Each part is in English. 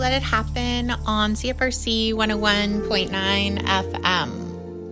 Let It Happen on CFRC 101.9 FM.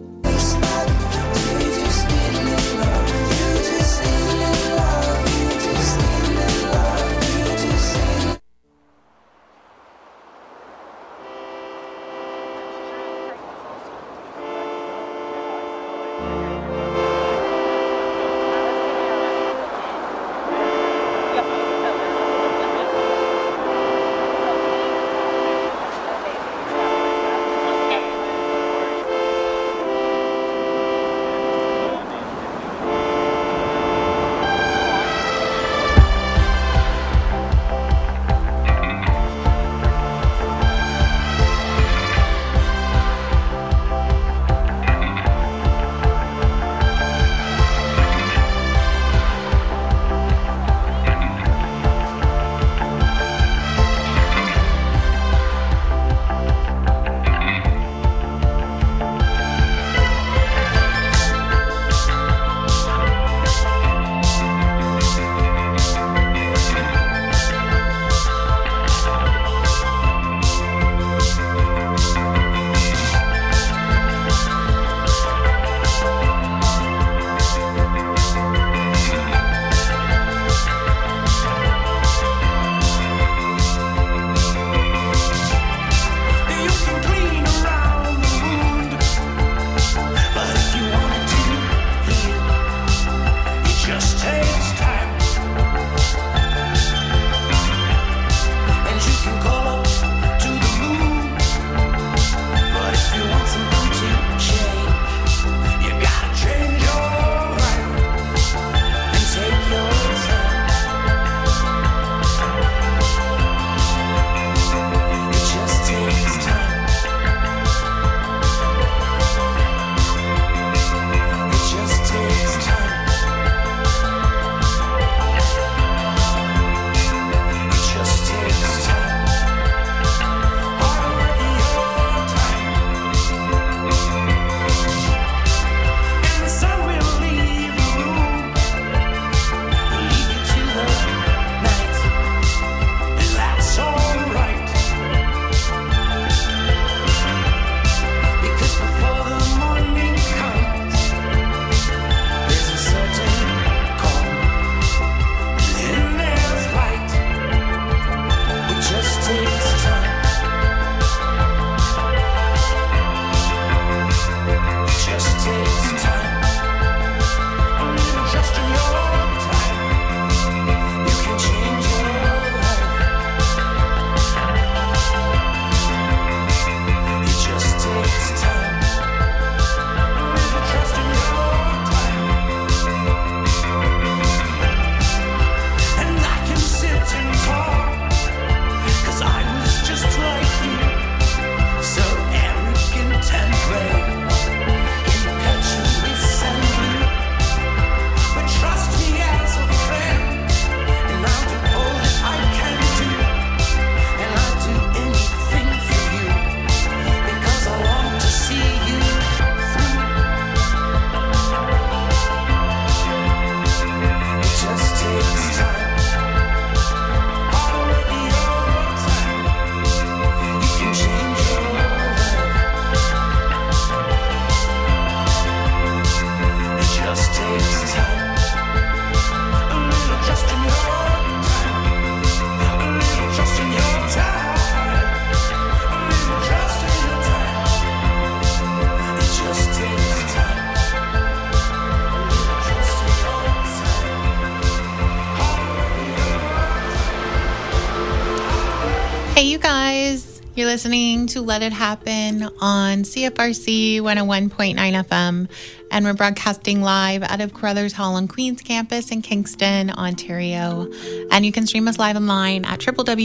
You're listening to Let It Happen on CFRC 101.9 FM, and we're broadcasting live out of Carruthers Hall on Queen's Campus in Kingston, Ontario. And you can stream us live online at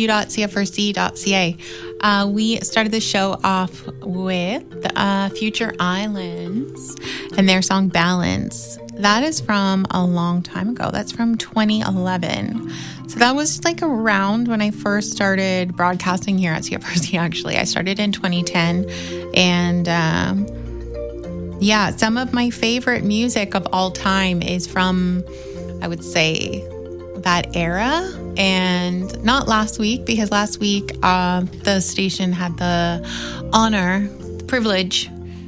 www.cfrc.ca. We started the show off with Future Islands and their song Balance. That is from a long time ago. That's from 2011. So that was like around when I first started broadcasting here at CFRC, actually. I started in 2010. And some of my favorite music of all time is from, I would say, that era. And not last week, because last week the station had the honor, the privilege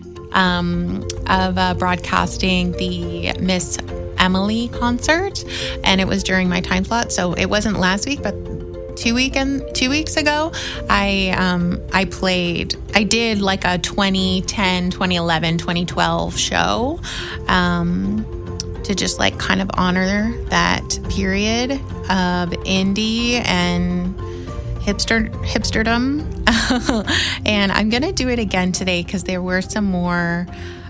of broadcasting the Miss Emily concert, and it was during my time slot, so it wasn't last week, but 2 weeks ago, I did like a 2010, 2011, 2012 show to just like kind of honor that period of indie and hipsterdom. And I'm going to do it again today because there were some more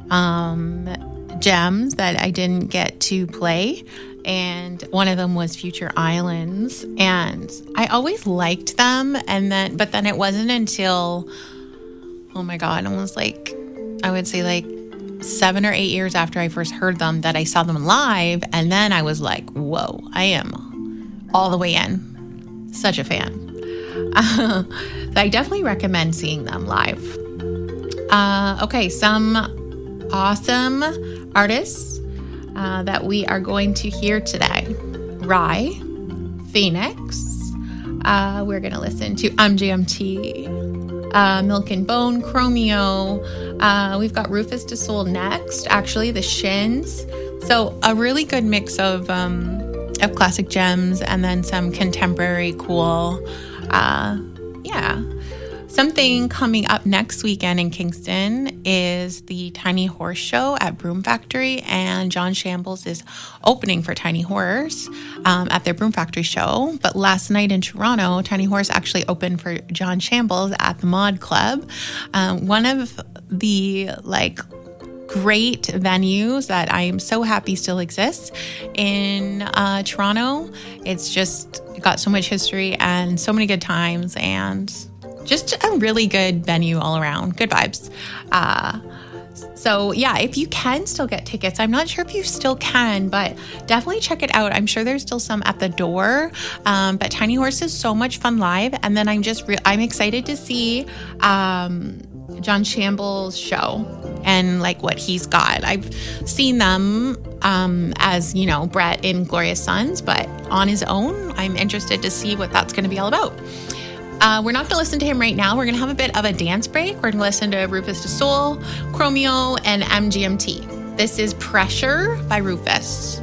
gems that I didn't get to play. And one of them was Future Islands. And I always liked them. But then it wasn't until, oh my God, almost like, I would say like 7 or 8 years after I first heard them that I saw them live. And then I was like, whoa, I am all the way in. Such a fan. So I definitely recommend seeing them live. Okay, some awesome artists that we are going to hear today. Rhye, Phoenix. We're going to listen to MGMT, Milk and Bone, Chromeo. We've got Rufus Du Sol next. Actually, the Shins. So a really good mix of classic gems and then some contemporary cool. Something coming up next weekend in Kingston is the Tiny Horse Show at Broom Factory, and John Shambles is opening for Tiny Horse at their Broom Factory show. But last night in Toronto, Tiny Horse actually opened for John Shambles at the Mod Club, one of the great venues that I am so happy still exists in Toronto. It's just got so much history and so many good times, and just a really good venue all around. Good vibes. So yeah, if you can still get tickets, I'm not sure if you still can, but definitely check it out. I'm sure there's still some at the door. But Tiny Horse is so much fun live. And then I'm excited to see John Shambles' show and like what he's got. I've seen them as, Brett in Glorious Sons, but on his own, I'm interested to see what that's going to be all about. We're not going to listen to him right now. We're going to have a bit of a dance break. We're going to listen to Rufus Du Sol, Chromeo, and MGMT. This is Pressure by Rufus.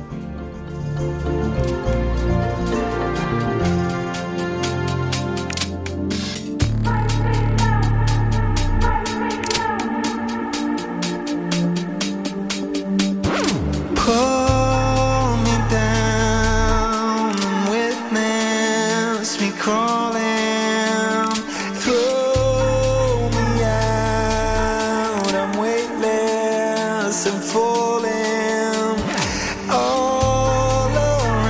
Pull me down and witness me crawling. Throw me out, I'm weightless and falling all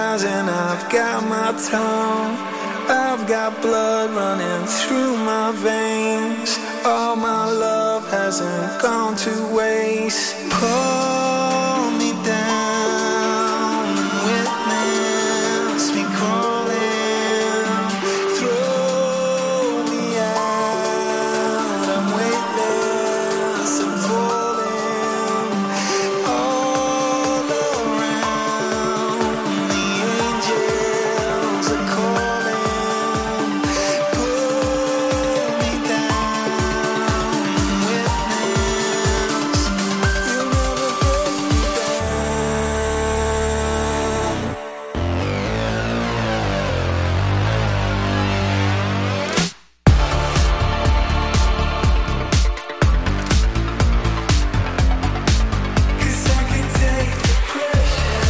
eyes and I've got my tongue. I've got blood running through my veins. All my love hasn't gone to waste. Pull me down and witness me crawling. Throw me out, I'm weightless and falling. All around, the angels are calling. Pull me down and witness. You'll never break me down. 'Cause I can take the pressure.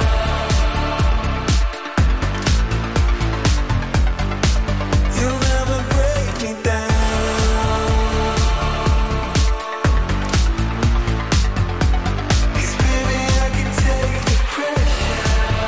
You'll never break me down. 'Cause baby I can take the pressure.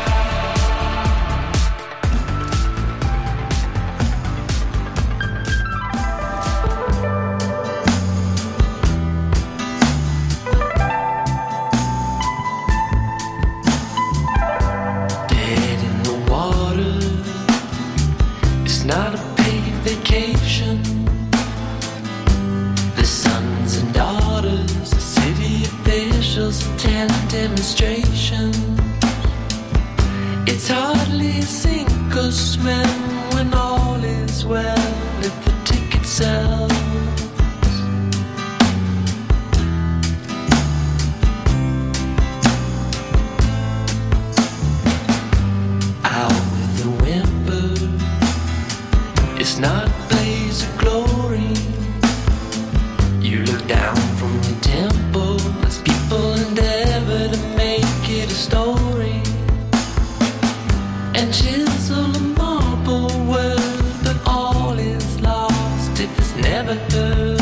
Dead in the water. It's not a paid vacation. The sons and daughters, the city officials attend demonstrations. It's hardly a sink or swim when all is well if the ticket sells. Out with a whimper. It's not a blaze of glory. You look down from the temple as people endeavor to make it a story and chisel a marble word, but all is lost if it's never heard.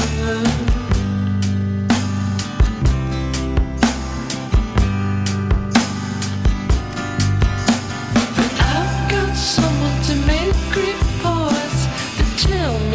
But I've got someone to make reports that tell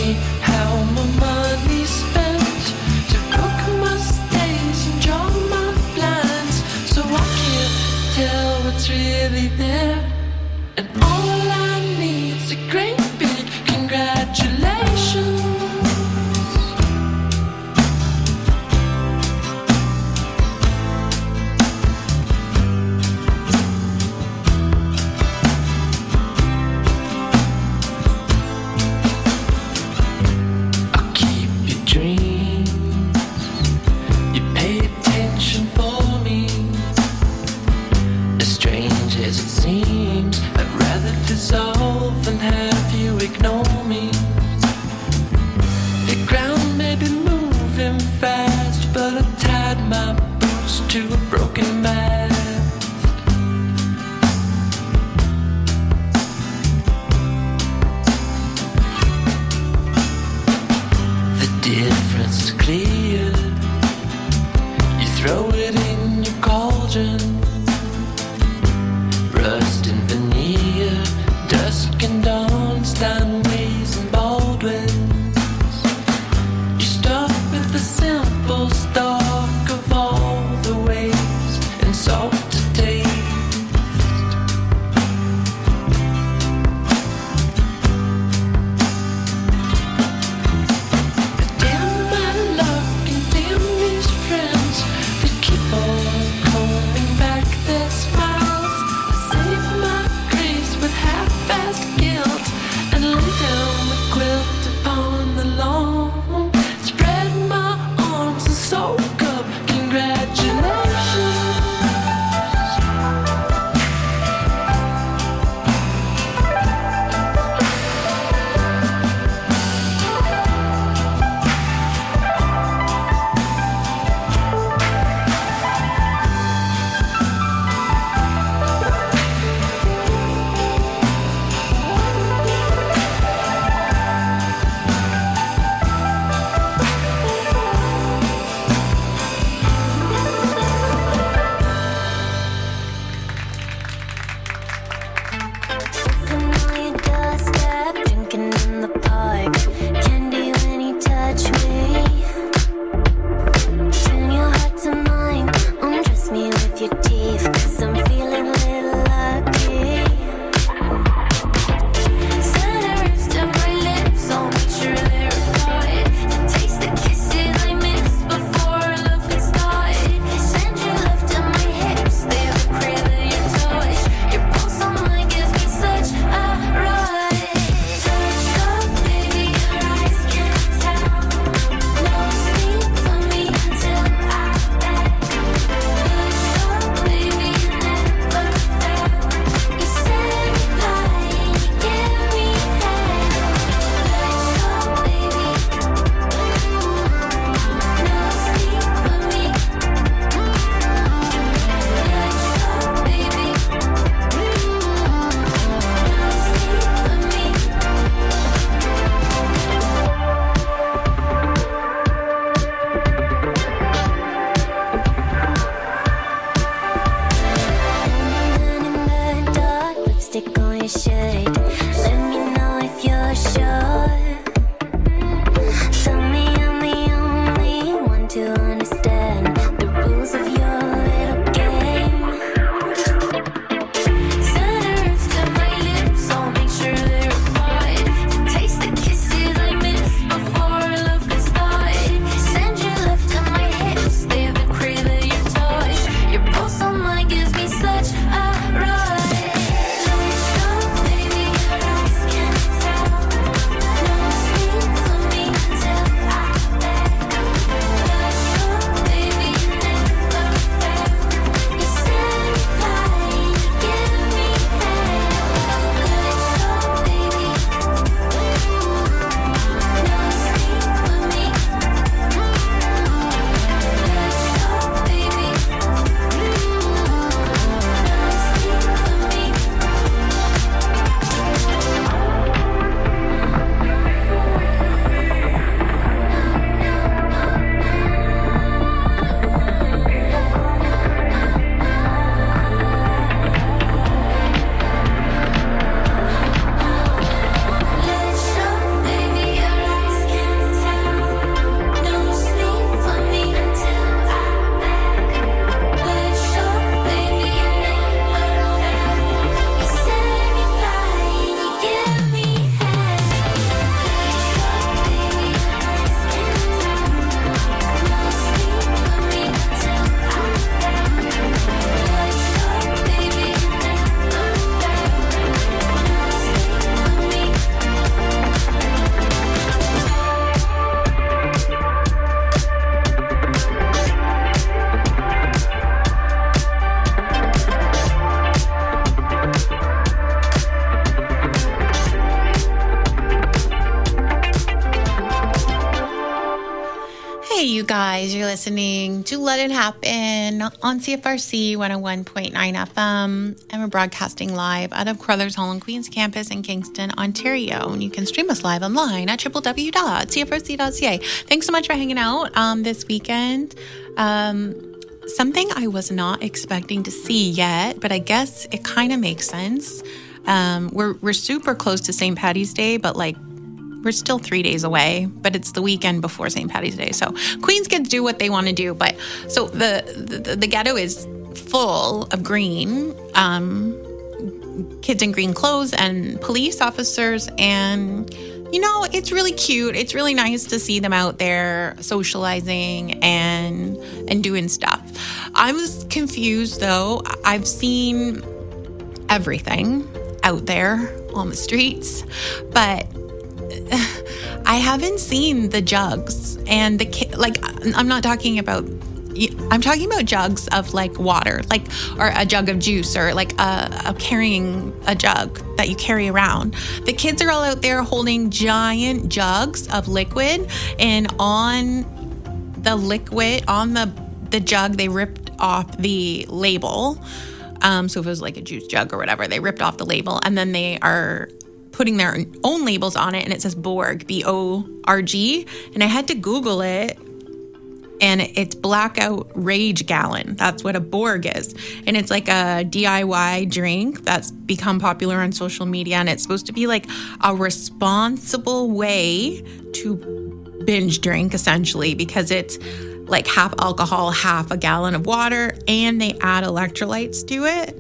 you guys. You're listening to Let It Happen on CFRC 101.9 FM. And we're broadcasting live out of Crothers Hall and Queen's campus in Kingston, Ontario. And you can stream us live online at www.cfrc.ca. Thanks so much for hanging out this weekend. Something I was not expecting to see yet, but I guess it kind of makes sense. We're super close to St. Paddy's Day, but like we're still 3 days away, but it's the weekend before St. Paddy's Day. So Queens get to do what they want to do. But so the ghetto is full of green, kids in green clothes and police officers. And, you know, it's really cute. It's really nice to see them out there socializing and doing stuff. I was confused though. I've seen everything out there on the streets, but I haven't seen the jugs and I'm talking about jugs of like water, like, or a jug of juice, or like carrying a jug that you carry around. The kids are all out there holding giant jugs of liquid, and on the liquid, on the jug, they ripped off the label. So if it was like a juice jug or whatever, they ripped off the label, and then they are putting their own labels on it, and it says Borg, B-O-R-G, and I had to Google it, and it's Blackout Rage Gallon. That's what a Borg is, and it's like a DIY drink that's become popular on social media, and it's supposed to be like a responsible way to binge drink, essentially, because it's like half alcohol, half a gallon of water, and they add electrolytes to it.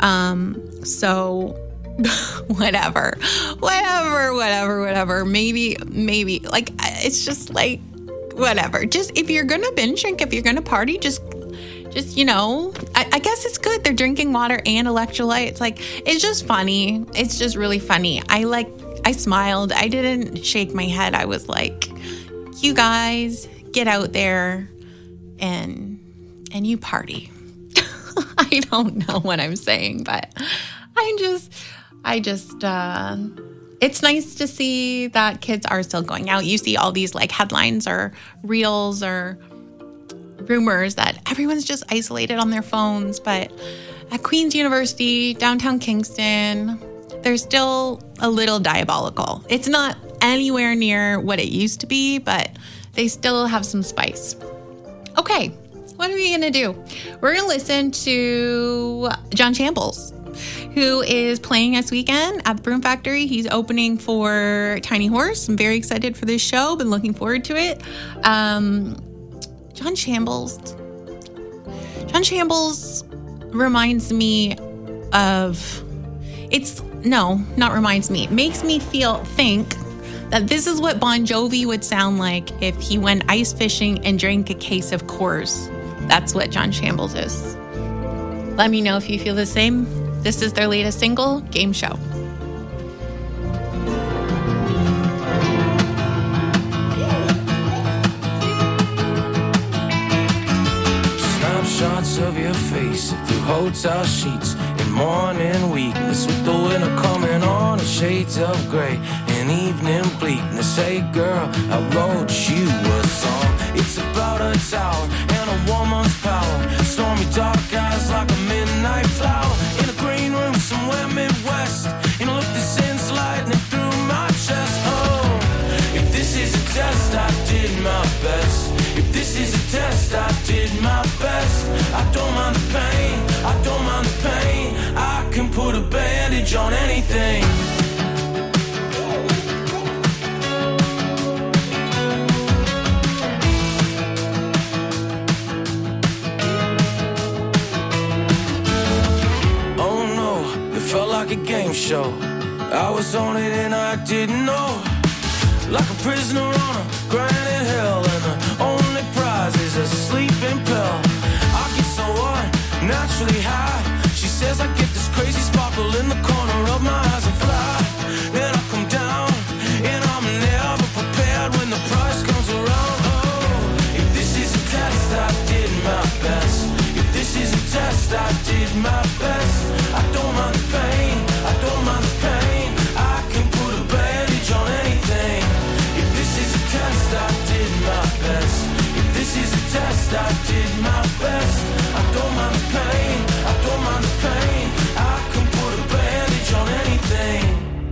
So whatever. Maybe, like, it's just like, whatever. Just, if you're gonna binge drink, if you're gonna party, just, you know, I guess it's good. They're drinking water and electrolytes. Like, it's just funny. It's just really funny. I smiled. I didn't shake my head. I was like, you guys get out there and you party. I don't know what I'm saying, but it's nice to see that kids are still going out. You see all these like headlines or reels or rumors that everyone's just isolated on their phones. But at Queen's University, downtown Kingston, they're still a little diabolical. It's not anywhere near what it used to be, but they still have some spice. Okay, what are we going to do? We're going to listen to John Shambles, who is playing this weekend at the Broom Factory. He's opening for Tiny Horse. I'm very excited for this show. Been looking forward to it. John Shambles reminds me of, it makes me think that this is what Bon Jovi would sound like if he went ice fishing and drank a case of Coors. That's what John Shambles is. Let me know if you feel the same. This is their latest single, Game Show. Snapshots of your face through hotel sheets in morning weakness, with the winter coming on and shades of gray and evening bleakness. Hey girl, I wrote you a song. It's about a tower and a woman's power, stormy dark eyes like a midnight flower, in a green room somewhere Midwest, in a look that sends lightning through my chest. Oh, if this is a test, I did my best. If this is a test, I did my best. I don't mind the pain, I don't mind the pain. I can put a bandage on anything. Like a game show, I was on it and I didn't know. Like a prisoner on a granite hill, and the only prize is a sleeping pill. I get so naturally high. She says I get this crazy sparkle in the corner of my eyes and fly. Then I come down and I'm never prepared when the price comes around. Oh, if this is a test, I did my best. If this is a test, I did my best. I don't mind the pain, I don't mind the pain. I can put a bandage on anything. If this is a test, I did my best. If this is I did my best. I don't mind the pain, I don't mind the pain. I can put a bandage on anything.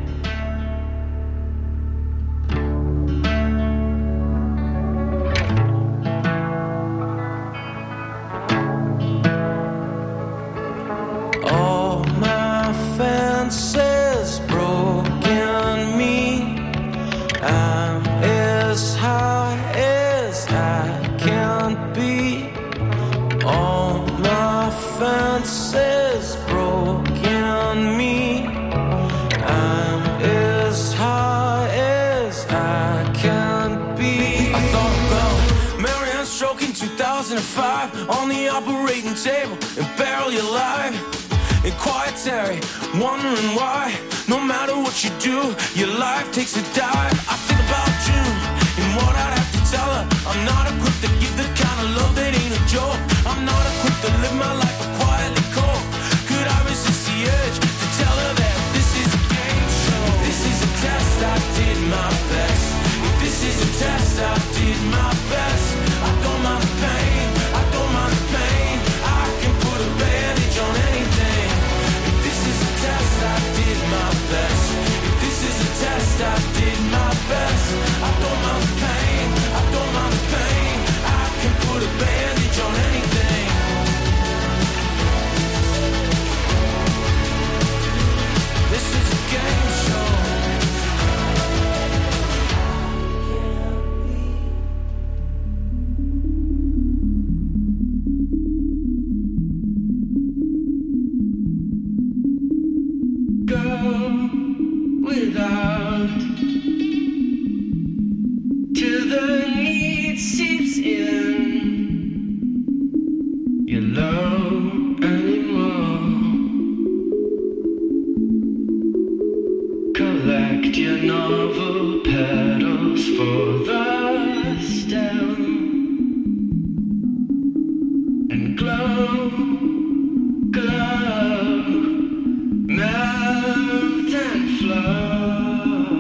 All my fences broken me. I'm as high as I can be. All my fences broken me. I'm as high as I can be. I thought about Marianne Stroke in 2005 on the operating table and barely alive. In quiet Terry, wondering why, no matter what you do, your life takes a dive. I think about you and what I'd have to tell her. I'm not equipped to give the kind of love that ain't a joke. I'm not equipped to live my life a quietly cold. Could I resist the urge to tell her that this is a game show? This is a test, I did my best. If this is a test, I did my best. I don't mind the pain, I don't mind the pain. I can put a bandage on anything. If this is a test, I did my best. If this is a test, I did my best. I don't mind the pain, I don't mind the pain. I can put a bandage on anything. This is a game show. Go without till the need seeps in your love anymore. Collect your novel petals for the stem and glow, glow, melt and flow.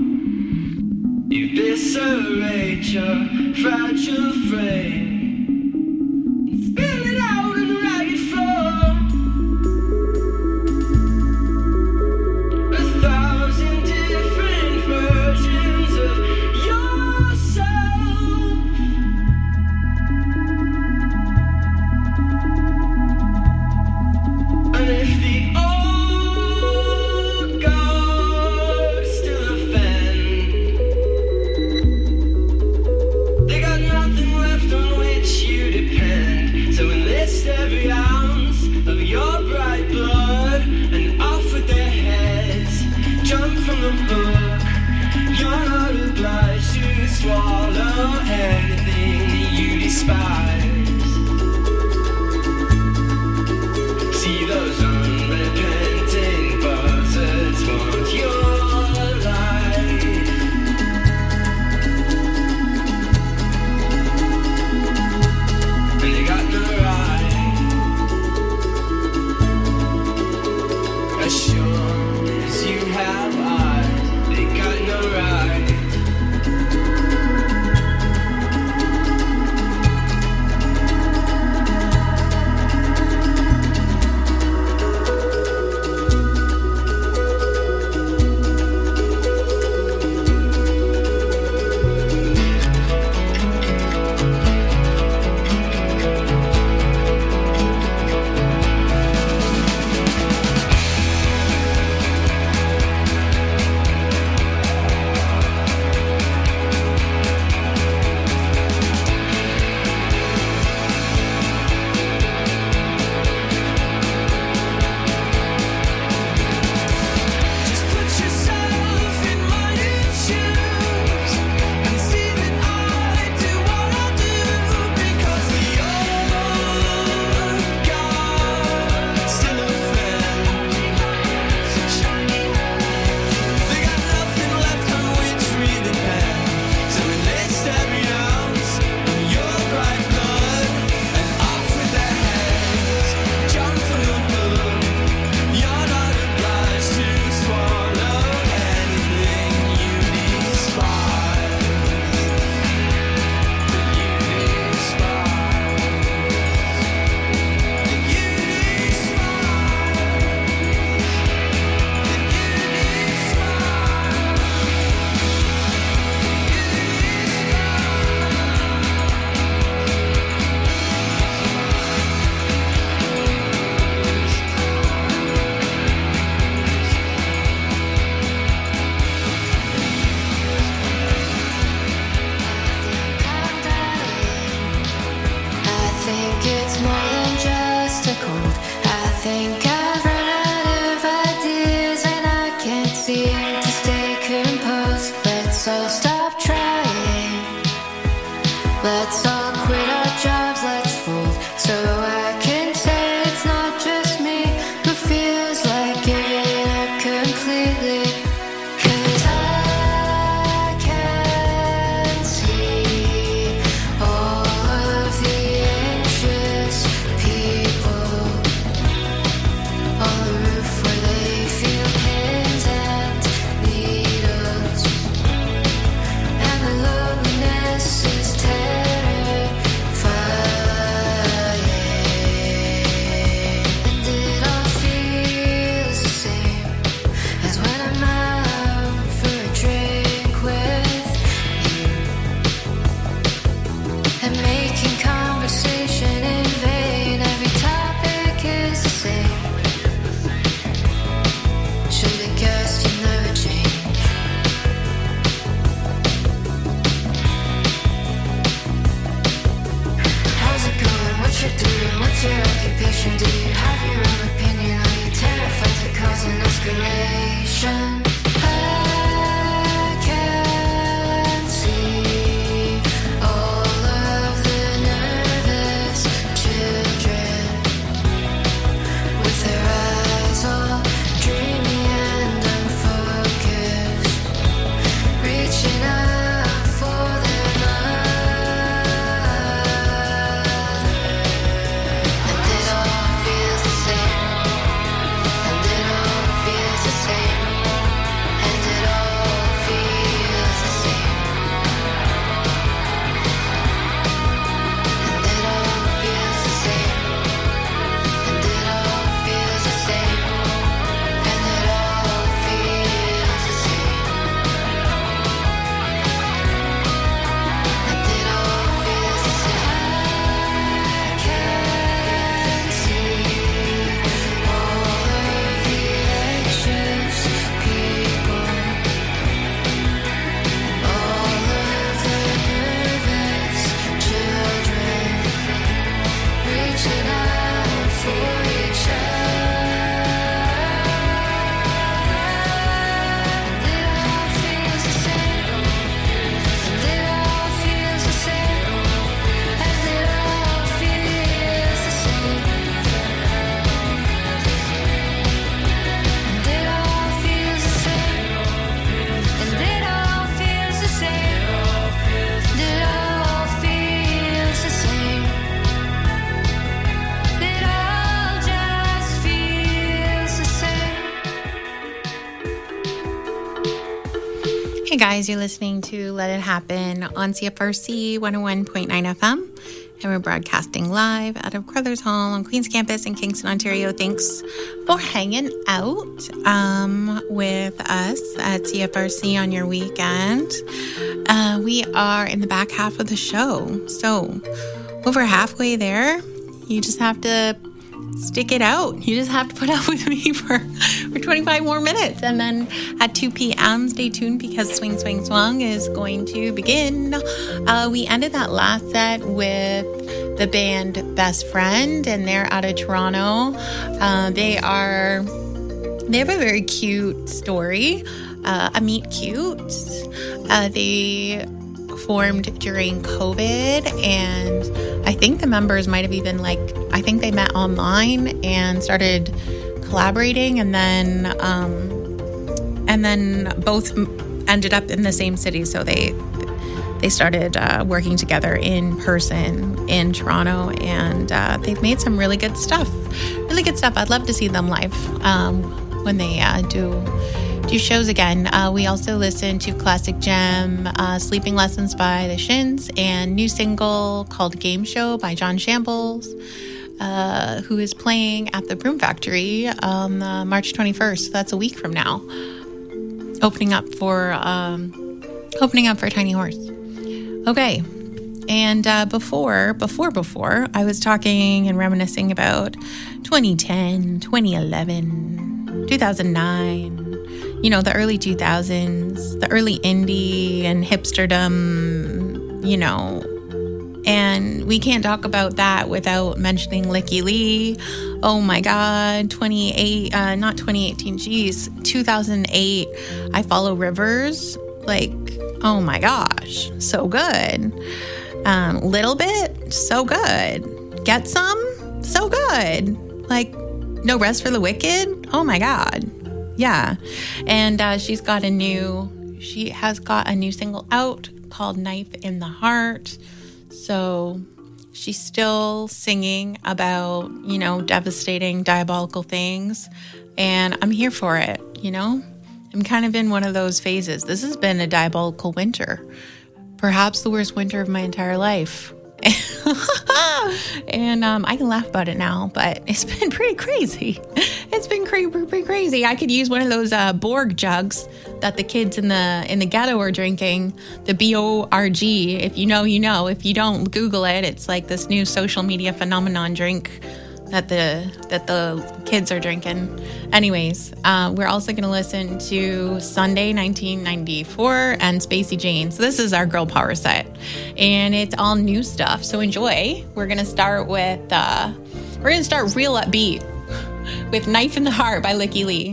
Eviscerate your fragile frame. Spill it out on the ragged floor. 1,000 different versions of yourself. And if the old gods still offend, they got nothing left on and making conversation in vain. Every topic is the same. Should've guessed you'd never change. How's it going? What you doing? What's your occupation? Do you have your own opinion? Are you terrified to cause an escalation? I can see all of the nervous children with their eyes all dreamy and unfocused, reaching out for their mother. And it all feels the same. And it all feels the same. And it all feels the same. And it all feels the same. And it all feels the same. And it all feels the same. And it all feels the same. I can see all of the anxious people, all of the nervous children, reaching out for each other. And it all feels the same. And it all feels the same. And it all feels the same. And it all feels the same. And it all feels the same. And it all feels the same. It all just feels the same. Hey guys, you're listening to Let It Happen on CFRC 101.9 FM, and we're broadcasting live out of Crothers Hall on Queen's Campus in Kingston, Ontario. Thanks for hanging out with us at CFRC on your weekend. We are in the back half of the show, so over halfway there. You just have to stick it out. You just have to put up with me for 25 more minutes. And then at 2 p.m., stay tuned because Swing, Swing, Swung is going to begin. We ended that last set with the band Best Friend, and they're out of Toronto. They have a very cute story, a meet cute. They formed during COVID, and I think the members might have even I think they met online and started collaborating, and then both ended up in the same city, so they started working together in person in Toronto, and they've made some really good stuff. I'd love to see them live when they do shows again. We also listened to classic gem Sleeping Lessons by the Shins, and new single called Game Show by John Shambles, who is playing at the Broom Factory on March 21st. That's a week from now, opening up for Tiny Horse. Okay. And before, I was talking and reminiscing about 2010, 2011, 2009, the early 2000s, the early indie and hipsterdom, and we can't talk about that without mentioning Licky Lee. Oh my God, 2008, I Follow Rivers, oh my gosh, so good. Little Bit, so good. Get Some, so good. No Rest for the Wicked, oh my God. Yeah. And she has got a new single out called Knife in the Heart. So she's still singing about, devastating, diabolical things. And I'm here for it, I'm kind of in one of those phases. This has been a diabolical winter. Perhaps the worst winter of my entire life. And I can laugh about it now, but it's been pretty crazy. It's been pretty crazy. I could use one of those Borg jugs that the kids in the ghetto are drinking, the B-O-R-G. If you know, you know. If you don't, Google it. It's like this new social media phenomenon drink that the kids are drinking. Anyways, we're also going to listen to Sunday 1994 and Spacey Jane. So this is our girl power set, and it's all new stuff. So enjoy. We're going to start with real upbeat with Knife in the Heart by Lykke Li.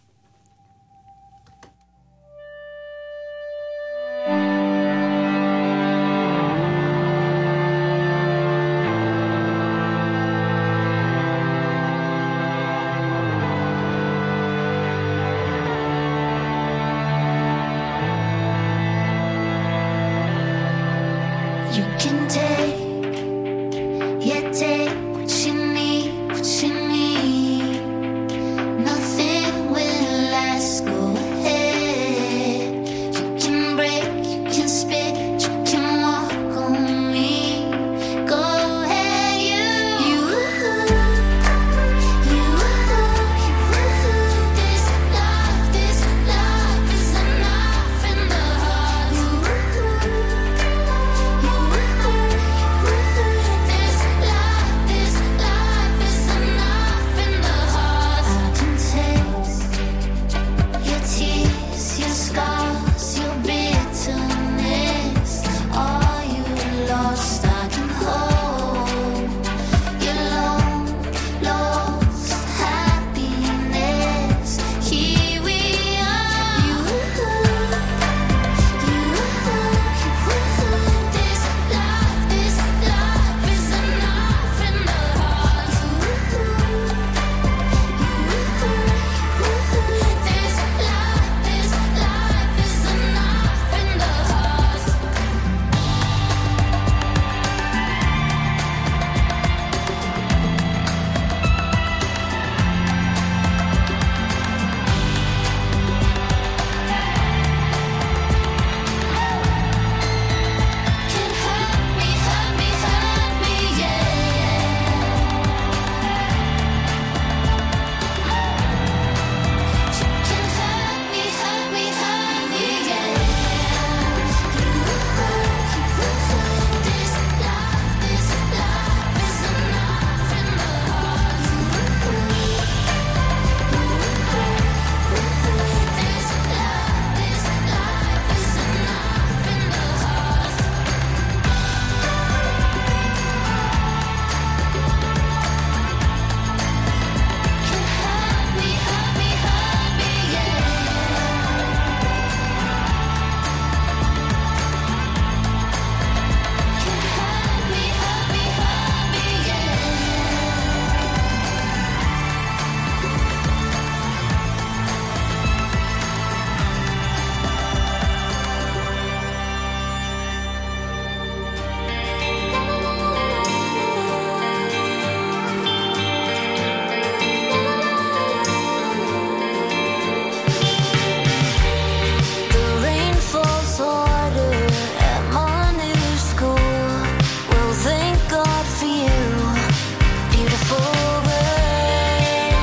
You can take what you need, Nothing will last, go ahead. You can break, you can spit, you can walk on me. Go ahead, you. This life is enough in the heart. This life is enough in the heart. I can taste your tears, your scars, your bitterness. All you lost, I can hold your long lost happiness. Here we are. This life is enough in the heart. This life is enough in the heart. Can hurt me, yeah. Can hurt me, yeah. This life is enough in the heart. This life is enough in the heart. Can hurt me, yeah. Can hurt me, The rain falls harder at my new school. Well, thank God for you, beautiful rain.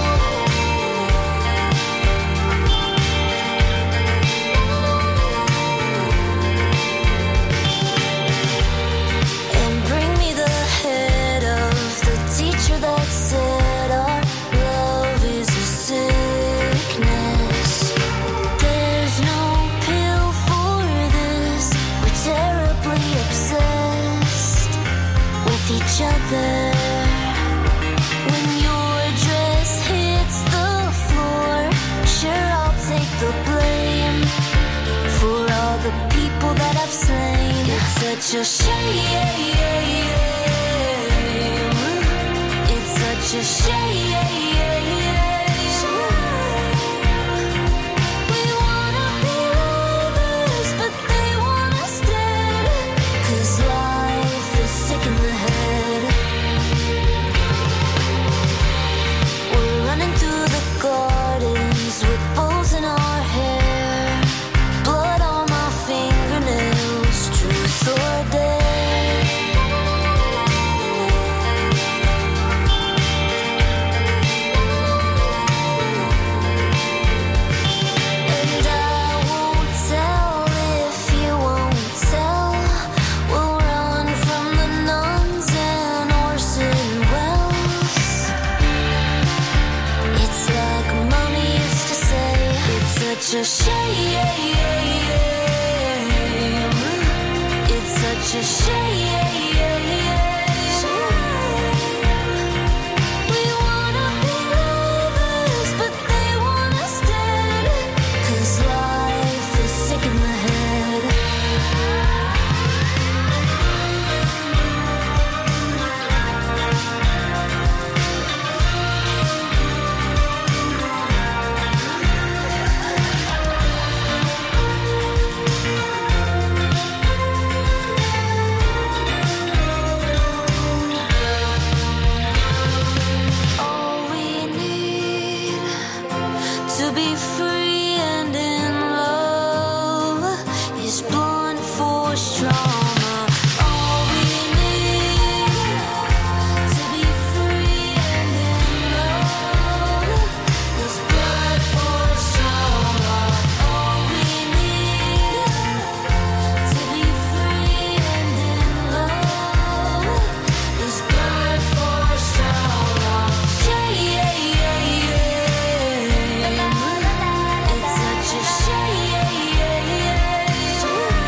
And bring me the head of the teacher that said our love is a sickness. There's no pill for this. We're terribly obsessed with each other. When your dress hits the floor, sure, I'll take the blame for all the people that I've slain. It's such a shame. It's such a shame. We wanna be lovers, but they want us dead. 'Cause life is sick in the head. We're running through the gardens with bows in our hair, blood on my fingernails, truth or dare. a shame. We wanna be lovers, but they wanna stand. 'Cause life is sick in the head. All we need to be free and in love is blunt force trauma. All we need to be free and in love is blunt force trauma. All we need to be free and in love is blunt force trauma. It's such a shame.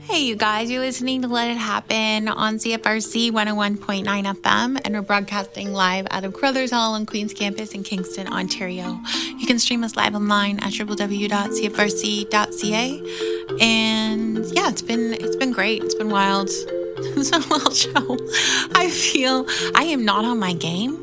Hey, you guys, you're listening to Let It Happen on CFRC 101.9 FM, and we're broadcasting live out of Crothers Hall on Queen's Campus in Kingston, Ontario. You can stream us live online at www.cfrc.ca. And yeah, it's been great. It's been wild. It's a wild show. I feel I am not on my game.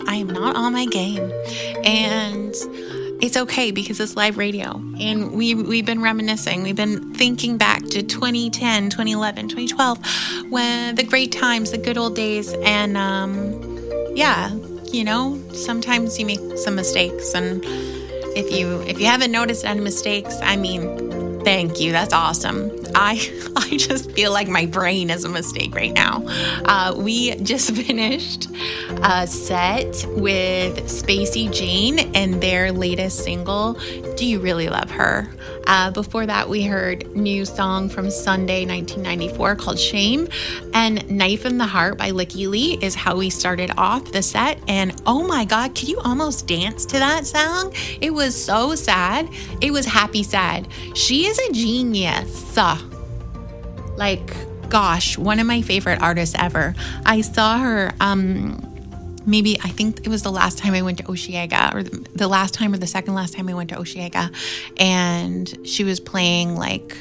And it's okay because it's live radio. And we've been reminiscing. We've been thinking back to 2010, 2011, 2012, when the great times, the good old days. And yeah, you know, sometimes you make some mistakes. And if you haven't noticed any mistakes, I mean, thank you. That's awesome. I just feel like my brain is a mistake right now. We just finished a set with Spacey Jane and their latest single, Do You Really Love Her? Before that, we heard new song from Sunday 1994 called Shame, and Knife in the Heart by Licky Lee is how we started off the set. And oh my God, could you almost dance to that song? It was so sad. It was happy sad. She is a genius. Like, gosh, one of my favorite artists ever. I saw her, maybe, I think it was the last time I went to Osheaga, or the last time or the second last time I went to Osheaga. And she was playing like,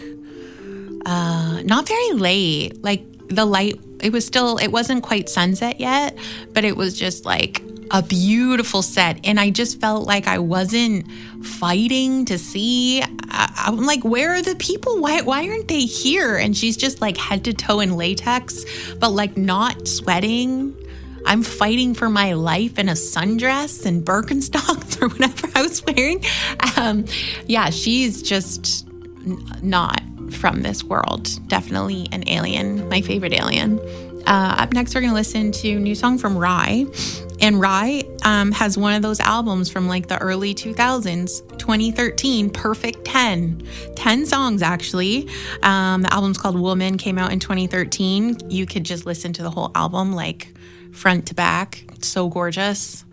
not very late, like the light, it wasn't quite sunset yet, but it was just like a beautiful set. And I just felt like I wasn't fighting to see. I'm like, where are the people? Why aren't they here? And she's just like head to toe in latex, but like not sweating. I'm fighting for my life in a sundress and Birkenstocks or whatever I was wearing. Yeah, she's just not from this world. Definitely an alien, my favorite alien. Up next, we're going to listen to a new song from Rhye. And Rhye has one of those albums from like the early 2000s, 2013, Perfect 10. 10 songs, actually. The album's called Woman, came out in 2013. You could just listen to the whole album, like front to back. It's so gorgeous.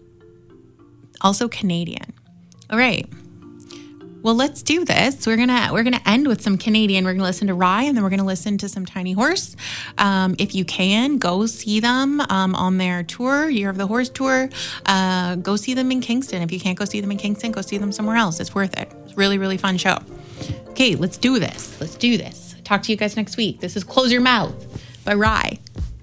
Also Canadian. All right. Well, let's do this. We're gonna end with some Canadian. We're gonna listen to Rhye, and then we're gonna listen to some Tiny Horse. If you can, go see them on their tour, Year of the Horse tour. Go see them in Kingston. If you can't go see them in Kingston, go see them somewhere else. It's worth it. It's a really, really fun show. Okay, let's do this. Talk to you guys next week. This is Close Your Mouth by Rhye.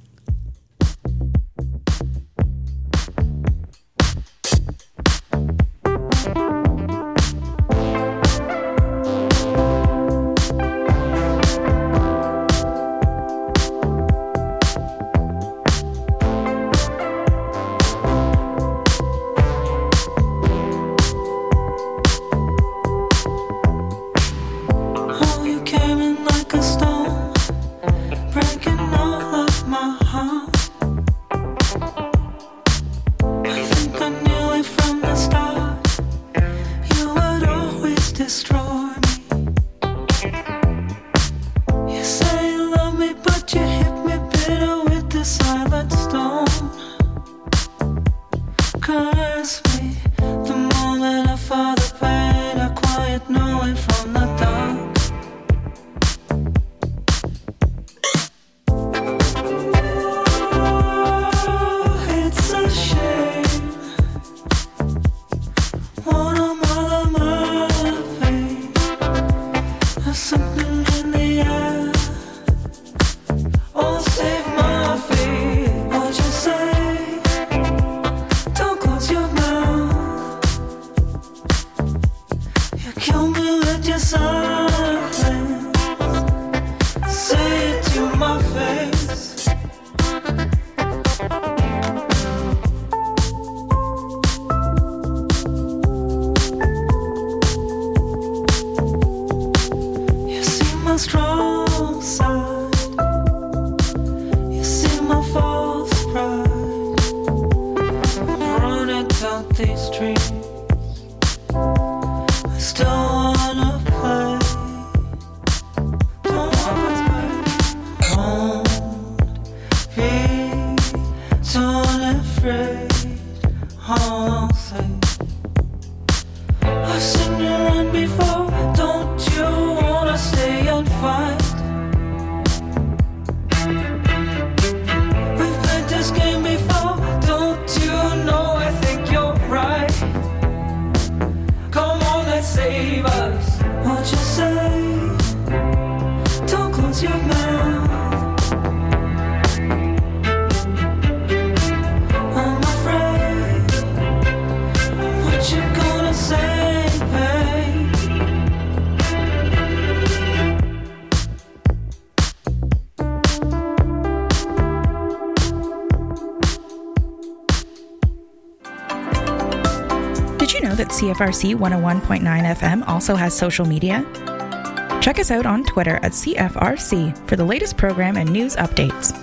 Oh, you came in like a stone, breaking all of my heart. I think I knew it from the start. You would always destroy me. You say you love me, but you hit me bitter with the silent stone. Curse me the moment I felt the pain, a quiet knowing from the dark. It's a shame. One of my pain. There's something in the air. Oh, save my feet. What'd you say? Don't close your mouth. You kill me with your silence. Say it to my face. You CFRC 101.9 FM also has social media. Check us out on Twitter at CFRC for the latest program and news updates.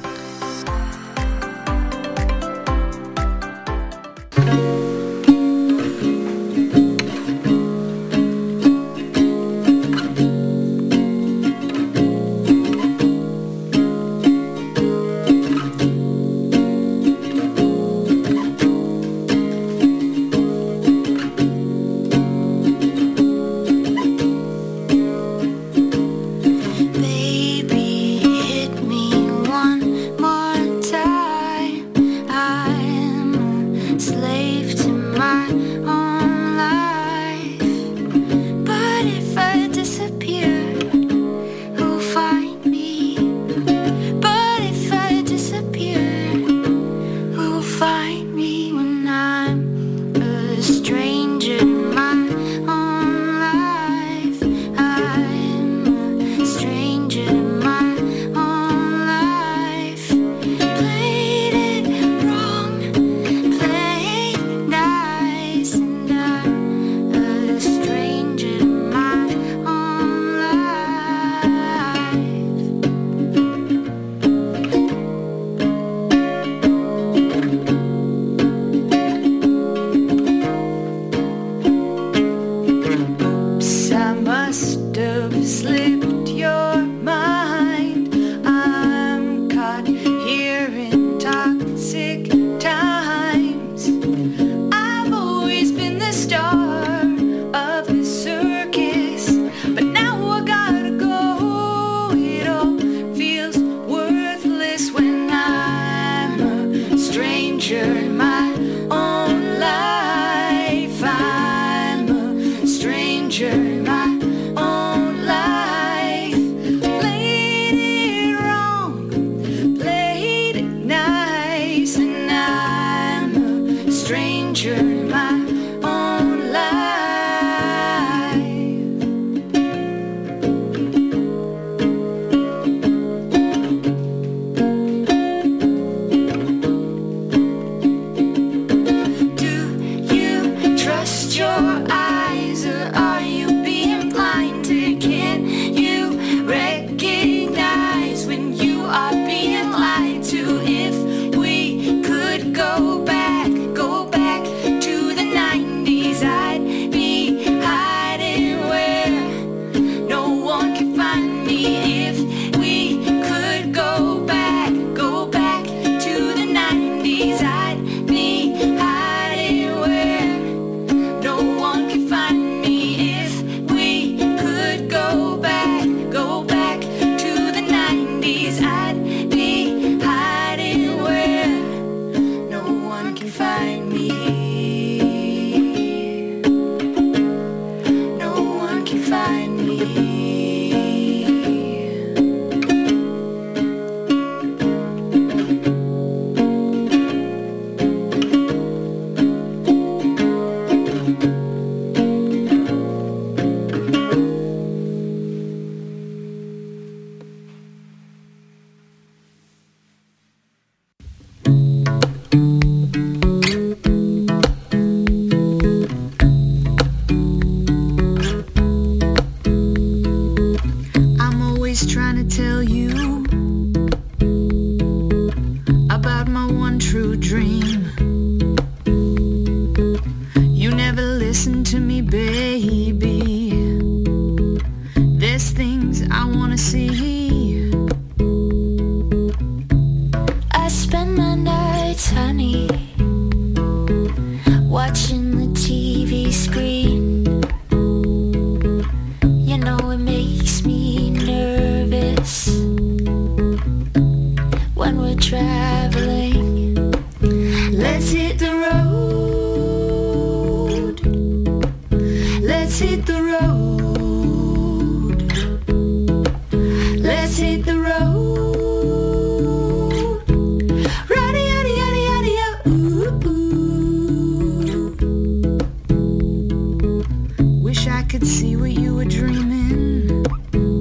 Wish I could see what you were dreaming.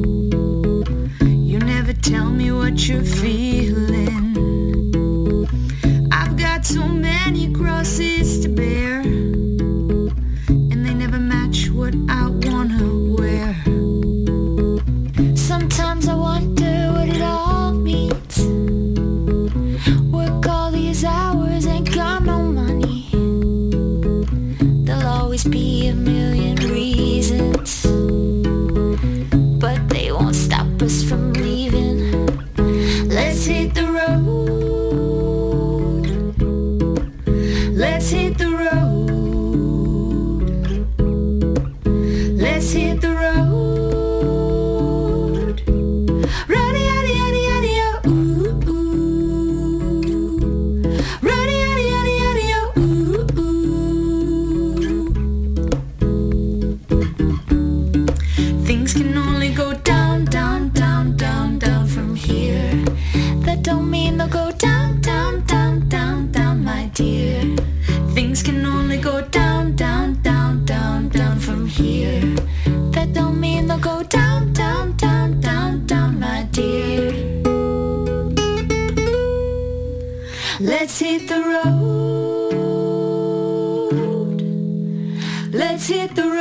hit the road. Let's hit the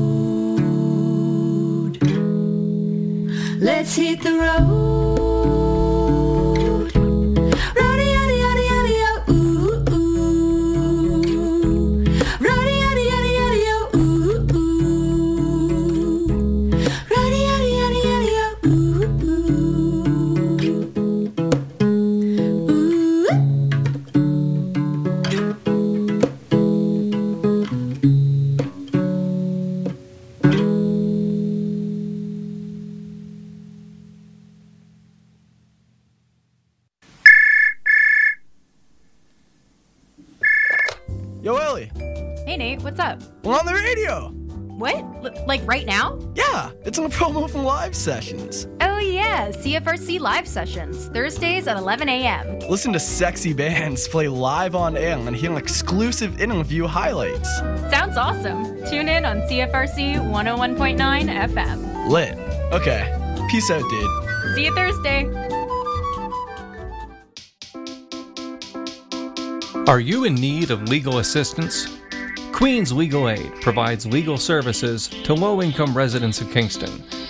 road. Let's hit the road. Yo, Ellie. Hey, Nate, what's up? We're on the radio. What? Like right now? Yeah, it's in a promo from Live Sessions. Oh, yeah, CFRC Live Sessions, Thursdays at 11 a.m. Listen to sexy bands play live on air and hear exclusive interview highlights. Sounds awesome. Tune in on CFRC 101.9 FM. Lit. Okay. Peace out, dude. See you Thursday. Are you in need of legal assistance? Queens Legal Aid provides legal services to low-income residents of Kingston.